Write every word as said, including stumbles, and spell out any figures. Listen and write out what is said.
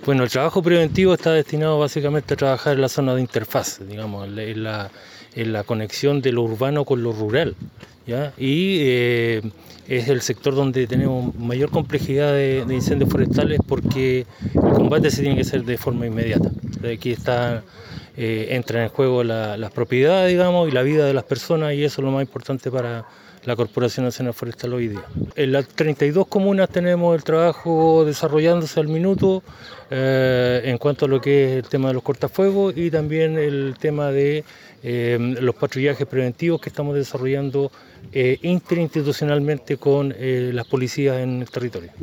Bueno, el trabajo preventivo está destinado básicamente a trabajar en la zona de interfaz, digamos, en la, en la conexión de lo urbano con lo rural, ¿ya? Y eh, es el sector donde tenemos mayor complejidad de, de incendios forestales porque el combate se tiene que hacer de forma inmediata. Aquí está, eh, entra en juego la, las propiedades, digamos, y la vida de las personas, y eso es lo más importante para la Corporación Nacional Forestal hoy día. En las treinta y dos comunas tenemos el trabajo desarrollándose al minuto eh, en cuanto a lo que es el tema de los cortafuegos y también el tema de eh, los patrullajes preventivos que estamos desarrollando eh, interinstitucionalmente con eh, las policías en el territorio.